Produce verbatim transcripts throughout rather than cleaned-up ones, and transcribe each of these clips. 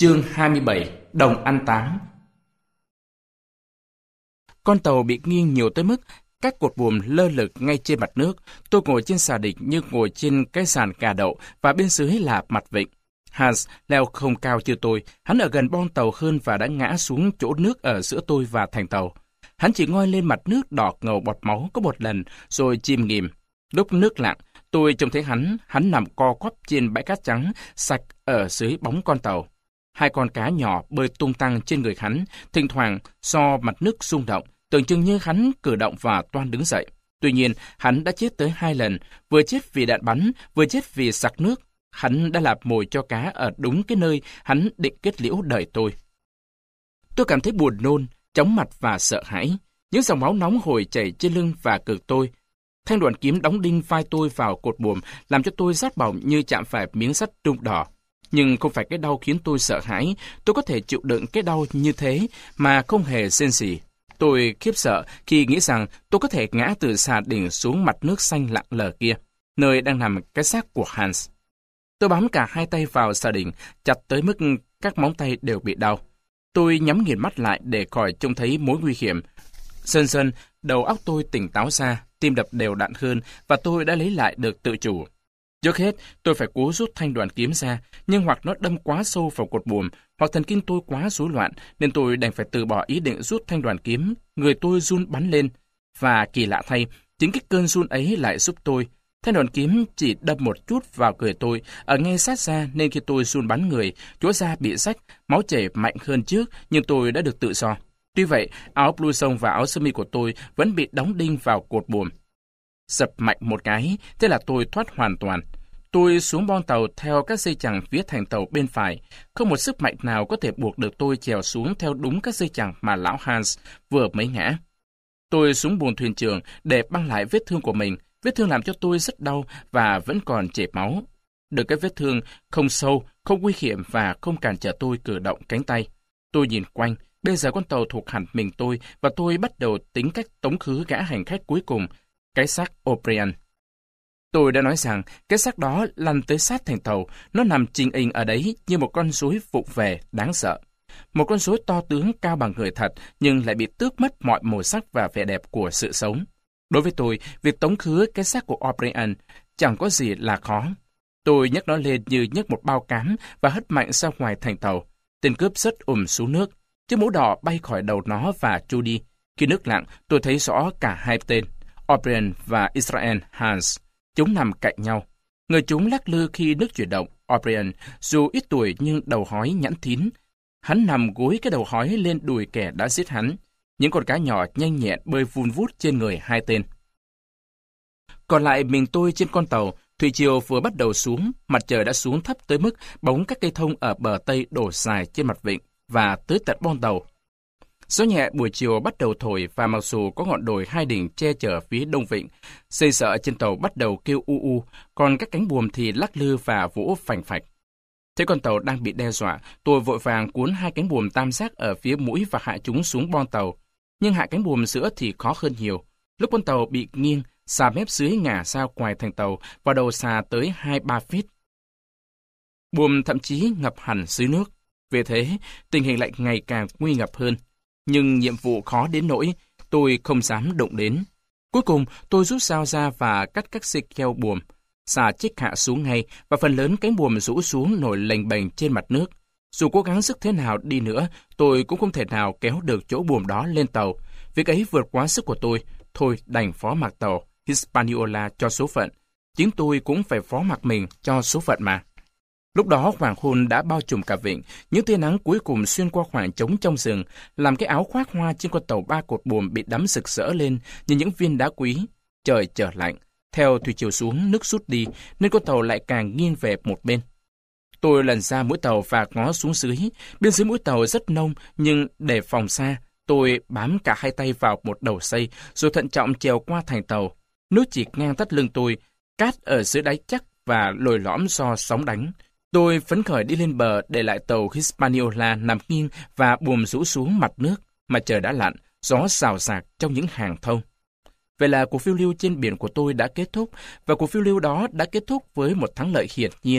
Chương hai mươi bảy. Đồng Anh Tám. Con tàu bị nghiêng nhiều tới mức các cột buồm lơ lửng ngay trên mặt nước. Tôi ngồi trên xà địch như ngồi trên cái sàn cà đậu và bên dưới là mặt vịnh. Hans leo không cao như tôi, hắn ở gần bon tàu hơn và đã ngã xuống chỗ nước ở giữa tôi và thành tàu. Hắn chỉ ngoi lên mặt nước đỏ ngầu bọt máu có một lần rồi chìm nghỉm. Lúc nước lặng, tôi trông thấy hắn, hắn nằm co quắp trên bãi cát trắng sạch ở dưới bóng con tàu. Hai con cá nhỏ bơi tung tăng trên người hắn, thỉnh thoảng do mặt nước rung động, tưởng chừng như hắn cử động và toan đứng dậy. Tuy nhiên, hắn đã chết tới hai lần, vừa chết vì đạn bắn, vừa chết vì sặc nước. Hắn đã làm mồi cho cá ở đúng cái nơi hắn định kết liễu đời tôi. Tôi cảm thấy buồn nôn, chóng mặt và sợ hãi. Những dòng máu nóng hổi chảy trên lưng và ngực tôi. Thanh đoàn kiếm đóng đinh vai tôi vào cột buồm, làm cho tôi rát bỏng như chạm phải miếng sắt rung đỏ. Nhưng không phải cái đau khiến tôi sợ hãi, tôi có thể chịu đựng cái đau như thế mà không hề rên rỉ. Tôi khiếp sợ khi nghĩ rằng tôi có thể ngã từ xà đỉnh xuống mặt nước xanh lặng lờ kia, nơi đang nằm cái xác của Hans. Tôi bám cả hai tay vào xà đỉnh, chặt tới mức các móng tay đều bị đau. Tôi nhắm nghiền mắt lại để khỏi trông thấy mối nguy hiểm. Dần dần, đầu óc tôi tỉnh táo ra, tim đập đều đặn hơn và tôi đã lấy lại được tự chủ. Trước hết, tôi phải cố rút thanh đoàn kiếm ra, nhưng hoặc nó đâm quá sâu vào cột buồm, hoặc thần kinh tôi quá rối loạn, nên tôi đành phải từ bỏ ý định rút thanh đoàn kiếm. Người tôi run bắn lên, và kỳ lạ thay, chính cái cơn run ấy lại giúp tôi. Thanh đoàn kiếm chỉ đâm một chút vào người tôi, ở ngay sát da, nên khi tôi run bắn người, chỗ da bị rách, máu chảy mạnh hơn trước, nhưng tôi đã được tự do. Tuy vậy, áo blouson và áo sơ mi của tôi vẫn bị đóng đinh vào cột buồm. Sập mạnh một cái, thế là tôi thoát hoàn toàn. Tôi xuống bon tàu theo các dây chằng phía thành tàu bên phải. Không một sức mạnh nào có thể buộc được tôi chèo xuống theo đúng các dây chằng mà lão Hans vừa mới ngã. Tôi xuống buồng thuyền trưởng để băng lại vết thương của mình. Vết thương làm cho tôi rất đau và vẫn còn chảy máu. Được cái vết thương không sâu, không nguy hiểm và không cản trở tôi cử động cánh tay. Tôi nhìn quanh. Bây giờ con tàu thuộc hẳn mình tôi và tôi bắt đầu tính cách tống khứ gã hành khách cuối cùng, cái xác O'Brien. Tôi đã nói rằng cái xác đó lăn tới sát thành tàu, nó nằm chình ình ở đấy như một con rối vụng về đáng sợ. Một con rối to tướng cao bằng người thật nhưng lại bị tước mất mọi màu sắc và vẻ đẹp của sự sống. Đối với tôi, việc tống khứ cái xác của O'Brien chẳng có gì là khó. Tôi nhấc nó lên như nhấc một bao cám và hất mạnh ra ngoài thành tàu. Tên cướp rớt ùm xuống nước. Chiếc mũ đỏ bay khỏi đầu nó và trôi đi. Khi nước lặng, tôi thấy rõ cả hai tên, O'Brien và Israel Hans. Chúng nằm cạnh nhau. Người chúng lắc lư khi nước chuyển động. O'Brien, dù ít tuổi nhưng đầu hói nhẵn thín. Hắn nằm gối cái đầu hói lên đùi kẻ đã giết hắn. Những con cá nhỏ nhanh nhẹn bơi vun vút trên người hai tên. Còn lại mình tôi trên con tàu. Thủy triều vừa bắt đầu xuống, mặt trời đã xuống thấp tới mức bóng các cây thông ở bờ tây đổ dài trên mặt vịnh và tới tận bon tàu. Gió nhẹ buổi chiều bắt đầu thổi và mặc dù có ngọn đồi hai đỉnh che chở phía đông vịnh, xây sợ trên tàu bắt đầu kêu u u, còn các cánh buồm thì lắc lư và vỗ phành phạch. Thấy con tàu đang bị đe dọa, tôi vội vàng cuốn hai cánh buồm tam giác ở phía mũi và hạ chúng xuống bon tàu. Nhưng hạ cánh buồm giữa thì khó hơn nhiều. Lúc con tàu bị nghiêng, xà mép dưới ngả ra ngoài thành tàu và đầu xà tới hai ba feet. Buồm thậm chí ngập hẳn dưới nước. Vì thế, tình hình lại ngày càng nguy ngập hơn. Nhưng nhiệm vụ khó đến nỗi, tôi không dám động đến. Cuối cùng, tôi rút dao ra và cắt các dây keo buồm. Xà chích hạ xuống ngay và phần lớn cánh buồm rũ xuống nổi lềnh bềnh trên mặt nước. Dù cố gắng sức thế nào đi nữa, tôi cũng không thể nào kéo được chỗ buồm đó lên tàu. Việc ấy vượt quá sức của tôi. Thôi đành phó mặc tàu Hispaniola cho số phận. Chính tôi cũng phải phó mặc mình cho số phận mà. Lúc đó hoàng hôn đã bao trùm cả vịnh, những tia nắng cuối cùng xuyên qua khoảng trống trong rừng, làm cái áo khoác hoa trên con tàu ba cột buồm bị đắm rực rỡ lên như những viên đá quý. Trời trở lạnh, theo thủy chiều xuống nước rút đi, nên con tàu lại càng nghiêng về một bên. Tôi lần ra mũi tàu và ngó xuống dưới, bên dưới mũi tàu rất nông, nhưng để phòng xa, tôi bám cả hai tay vào một đầu dây, rồi thận trọng trèo qua thành tàu. Nước chỉ ngang thắt lưng tôi, cát ở dưới đáy chắc và lồi lõm do sóng đánh. Tôi phấn khởi đi lên bờ để lại tàu Hispaniola nằm nghiêng và buồm rũ xuống mặt nước, mà trời đã lặn, gió xào xạc trong những hàng thông. Vậy là cuộc phiêu lưu trên biển của tôi đã kết thúc, và cuộc phiêu lưu đó đã kết thúc với một thắng lợi hiển nhiên.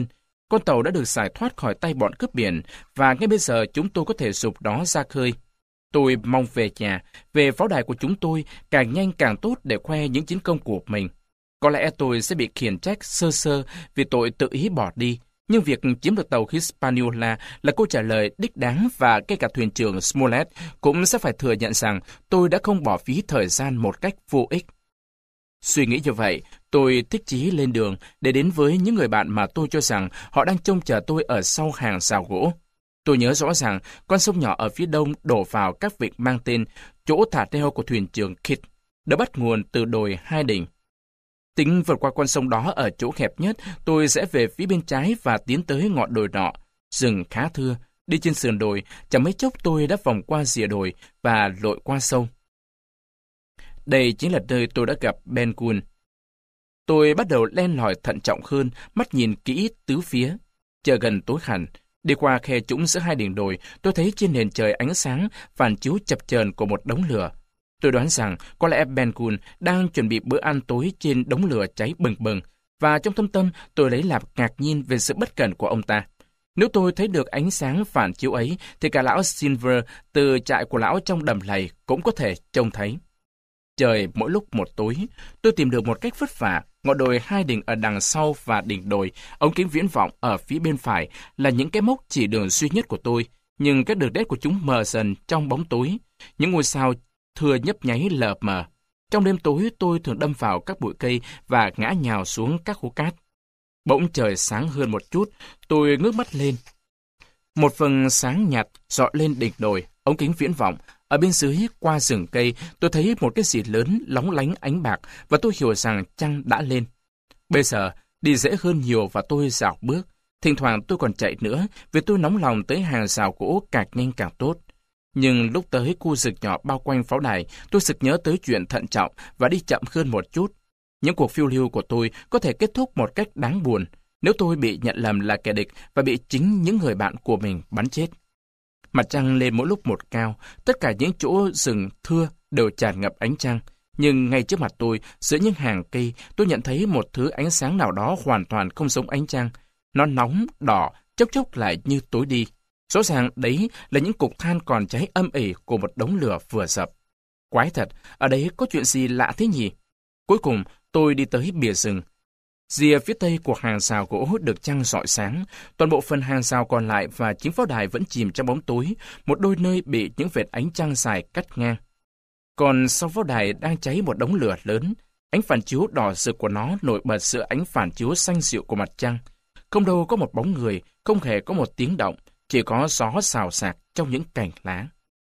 Con tàu đã được giải thoát khỏi tay bọn cướp biển, và ngay bây giờ chúng tôi có thể sụp nó ra khơi. Tôi mong về nhà, về pháo đài của chúng tôi, càng nhanh càng tốt để khoe những chiến công của mình. Có lẽ tôi sẽ bị khiển trách sơ sơ vì tội tự ý bỏ đi, nhưng việc chiếm được tàu Hispaniola là câu trả lời đích đáng, và ngay cả thuyền trưởng Smollett cũng sẽ phải thừa nhận rằng tôi đã không bỏ phí thời gian một cách vô ích. Suy nghĩ như vậy, tôi thích chí lên đường để đến với những người bạn mà tôi cho rằng họ đang trông chờ tôi ở sau hàng rào gỗ. Tôi nhớ rõ ràng con sông nhỏ ở phía đông đổ vào các vịnh mang tên chỗ thả neo của thuyền trưởng Kidd, đã bắt nguồn từ đồi Hai Đỉnh. Tính vượt qua con sông đó ở chỗ hẹp nhất, tôi sẽ về phía bên trái và tiến tới ngọn đồi nọ. Rừng khá thưa, đi trên sườn đồi, chẳng mấy chốc tôi đã vòng qua rìa đồi và lội qua sông. Đây chính là nơi tôi đã gặp Ben Gunn. Tôi bắt đầu len lỏi thận trọng hơn, mắt nhìn kỹ tứ phía. Chờ gần tối hẳn, đi qua khe trũng giữa hai đỉnh đồi, tôi thấy trên nền trời ánh sáng phản chiếu chập chờn của một đống lửa. Tôi đoán rằng có lẽ Ben Gunn đang chuẩn bị bữa ăn tối trên đống lửa cháy bừng bừng, và trong thâm tâm tôi lấy làm ngạc nhiên về sự bất cẩn của ông ta. Nếu tôi thấy được ánh sáng phản chiếu ấy, thì cả lão Silver từ trại của lão trong đầm lầy cũng có thể trông thấy. Trời mỗi lúc một tối, tôi tìm được một cách vất vả. Ngọn đồi Hai Đỉnh ở đằng sau và đỉnh đồi, ống kính viễn vọng ở phía bên phải là những cái mốc chỉ đường duy nhất của tôi, nhưng các đường nét của chúng mờ dần trong bóng tối. Những ngôi sao thưa nhấp nháy lờ mờ. Trong đêm tối, tôi thường đâm vào các bụi cây và ngã nhào xuống các hố cát. Bỗng trời sáng hơn một chút, tôi ngước mắt lên. Một phần sáng nhạt rọi lên đỉnh đồi, ống kính viễn vọng. Ở bên dưới, qua rừng cây, tôi thấy một cái gì lớn lóng lánh ánh bạc, và tôi hiểu rằng trăng đã lên. Bây giờ, đi dễ hơn nhiều và tôi dạo bước. Thỉnh thoảng tôi còn chạy nữa, vì tôi nóng lòng tới hàng rào gỗ càng nhanh càng tốt. Nhưng lúc tới khu rừng nhỏ bao quanh pháo đài, tôi sực nhớ tới chuyện thận trọng và đi chậm hơn một chút. Những cuộc phiêu lưu của tôi có thể kết thúc một cách đáng buồn nếu tôi bị nhận lầm là kẻ địch và bị chính những người bạn của mình bắn chết. Mặt trăng lên mỗi lúc một cao, tất cả những chỗ rừng thưa đều tràn ngập ánh trăng. Nhưng ngay trước mặt tôi, giữa những hàng cây, tôi nhận thấy một thứ ánh sáng nào đó hoàn toàn không giống ánh trăng. Nó nóng, đỏ, chốc chốc lại như tối đi. Rõ ràng đấy là những cục than còn cháy âm ỉ của một đống lửa vừa dập. Quái thật, ở đấy có chuyện gì lạ thế nhỉ? Cuối cùng, tôi đi tới bìa rừng. Rìa phía tây của hàng rào gỗ được trăng rọi sáng, toàn bộ phần hàng rào còn lại và chính pháo đài vẫn chìm trong bóng tối, một đôi nơi bị những vệt ánh trăng dài cắt ngang. Còn sau pháo đài đang cháy một đống lửa lớn, ánh phản chiếu đỏ rực của nó nổi bật giữa ánh phản chiếu xanh dịu của mặt trăng. Không đâu có một bóng người, không hề có một tiếng động, chỉ có gió xào xạc trong những cành lá.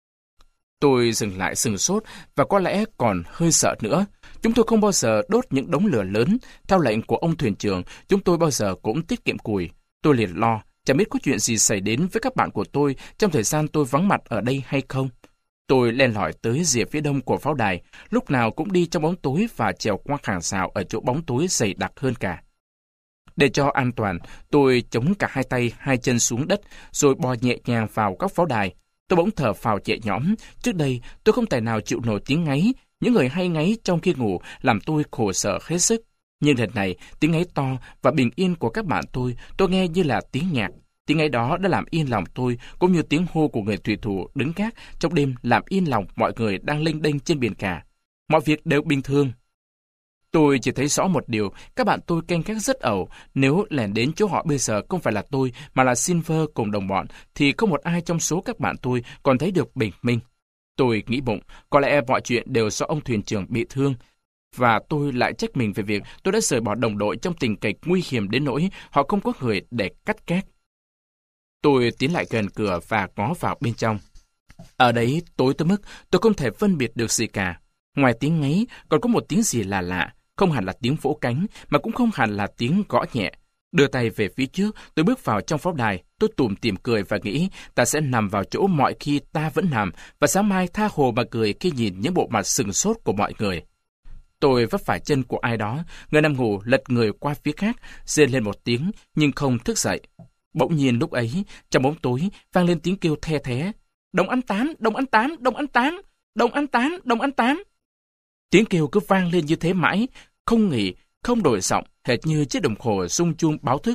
Tôi dừng lại sừng sốt và có lẽ còn hơi sợ nữa. Chúng tôi không bao giờ đốt những đống lửa lớn. Theo lệnh của ông thuyền trưởng, chúng tôi bao giờ cũng tiết kiệm củi. Tôi liền lo, chẳng biết có chuyện gì xảy đến với các bạn của tôi trong thời gian tôi vắng mặt ở đây hay không. Tôi len lỏi tới rìa phía đông của pháo đài, lúc nào cũng đi trong bóng tối và trèo qua hàng rào ở chỗ bóng tối dày đặc hơn cả. Để cho an toàn, tôi chống cả hai tay, hai chân xuống đất, rồi bò nhẹ nhàng vào góc pháo đài. Tôi bỗng thở phào nhẹ nhõm. Trước đây, tôi không tài nào chịu nổi tiếng ngáy. Những người hay ngáy trong khi ngủ làm tôi khổ sở hết sức. Nhưng lần này, tiếng ngáy to và bình yên của các bạn tôi, tôi nghe như là tiếng nhạc. Tiếng ngáy đó đã làm yên lòng tôi, cũng như tiếng hô của người thủy thủ đứng gác trong đêm làm yên lòng mọi người đang lênh đênh trên biển cả. Mọi việc đều bình thường. Tôi chỉ thấy rõ một điều, các bạn tôi canh gác rất ẩu. Nếu lẻn đến chỗ họ bây giờ không phải là tôi, mà là Silver cùng đồng bọn, thì không một ai trong số các bạn tôi còn thấy được bình minh. Tôi nghĩ bụng, có lẽ mọi chuyện đều do ông thuyền trưởng bị thương, và tôi lại trách mình về việc tôi đã rời bỏ đồng đội trong tình cảnh nguy hiểm đến nỗi họ không có người để cắt cát. Tôi tiến lại gần cửa và ngó vào bên trong. Ở đấy tối tới mức tôi không thể phân biệt được gì cả. Ngoài tiếng ngáy còn có một tiếng gì là lạ, không hẳn là tiếng vỗ cánh, mà cũng không hẳn là tiếng gõ nhẹ. Đưa tay về phía trước, tôi bước vào trong pháo đài, tôi tủm tỉm cười và nghĩ ta sẽ nằm vào chỗ mọi khi ta vẫn nằm, và sáng mai tha hồ mà cười khi nhìn những bộ mặt sừng sốt của mọi người. Tôi vấp phải chân của ai đó, người nằm ngủ lật người qua phía khác, rên lên một tiếng nhưng không thức dậy. Bỗng nhiên lúc ấy, trong bóng tối vang lên tiếng kêu the thé: "Đồng Anh Tám, Đồng Anh Tám, Đồng Anh Tám, Đồng Anh Tám, Đồng Anh Tám." Tiếng kêu cứ vang lên như thế mãi, không nghỉ, không đổi giọng, hệt như chiếc đồng hồ rung chuông báo thức.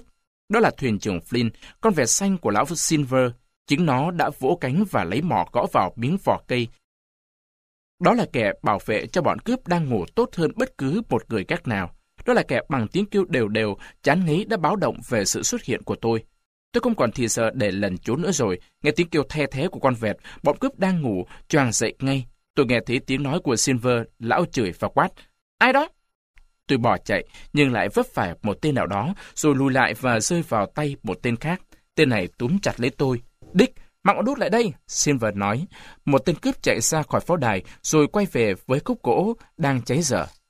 Đó là thuyền trưởng Flynn, con vẹt xanh của lão Silver. Chính nó đã vỗ cánh và lấy mỏ gõ vào miếng vỏ cây. Đó là kẻ bảo vệ cho bọn cướp đang ngủ tốt hơn bất cứ một người gác nào. Đó là kẻ bằng tiếng kêu đều đều, chán ngấy đã báo động về sự xuất hiện của tôi. Tôi không còn thì giờ để lẩn trốn nữa rồi. Nghe tiếng kêu the thé của con vẹt, bọn cướp đang ngủ, choàng dậy ngay. Tôi nghe thấy tiếng nói của Silver, lão chửi và quát. Ai đó? Tôi bỏ chạy, nhưng lại vấp phải một tên nào đó, rồi lùi lại và rơi vào tay một tên khác. Tên này túm chặt lấy tôi. Dick, mang ngọn đuốc lại đây, Silver nói. Một tên cướp chạy ra khỏi pháo đài, rồi quay về với khúc gỗ đang cháy dở.